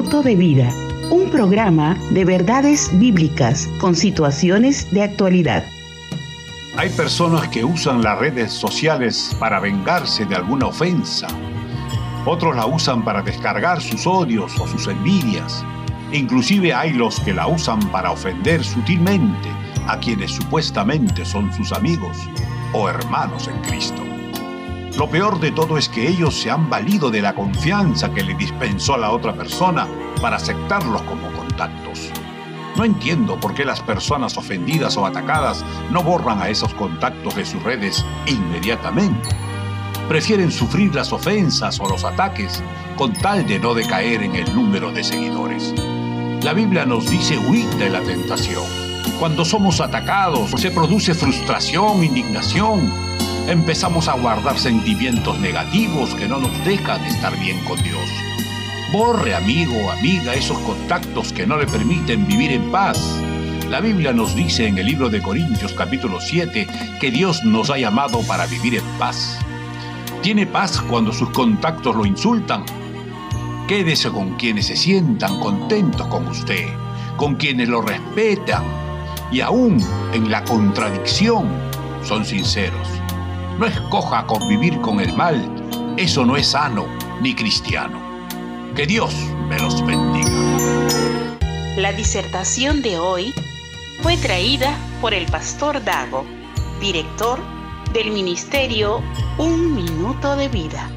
minuto de vida, un programa de verdades bíblicas con situaciones de actualidad. Hay personas que usan las redes sociales para vengarse de alguna ofensa. Otros la usan para descargar sus odios o sus envidias. Inclusive hay los que la usan para ofender sutilmente a quienes supuestamente son sus amigos o hermanos en Cristo. Lo peor de todo es que ellos se han valido de la confianza que le dispensó a la otra persona para aceptarlos como contactos. No entiendo por qué las personas ofendidas o atacadas no borran a esos contactos de sus redes inmediatamente. Prefieren sufrir las ofensas o los ataques con tal de no decaer en el número de seguidores. La Biblia nos dice huir de la tentación. Cuando somos atacados, se produce frustración, indignación. Empezamos a guardar sentimientos negativos que no nos dejan estar bien con Dios. Borre, amigo o amiga, esos contactos que no le permiten vivir en paz. La Biblia nos dice en el libro de Corintios capítulo 7 que Dios nos ha llamado para vivir en paz. ¿Tiene paz cuando sus contactos lo insultan? Quédese con quienes se sientan contentos con usted, con quienes lo respetan y aún en la contradicción son sinceros. No escoja convivir con el mal, eso no es sano ni cristiano. Que Dios me los bendiga. La disertación de hoy fue traída por el pastor Dago, director del ministerio Un Minuto de Vida.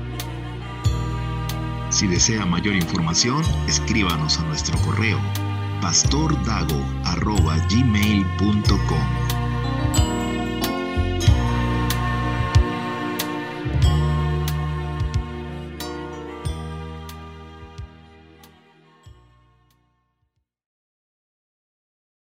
Si desea mayor información, escríbanos a nuestro correo pastordago@gmail.com.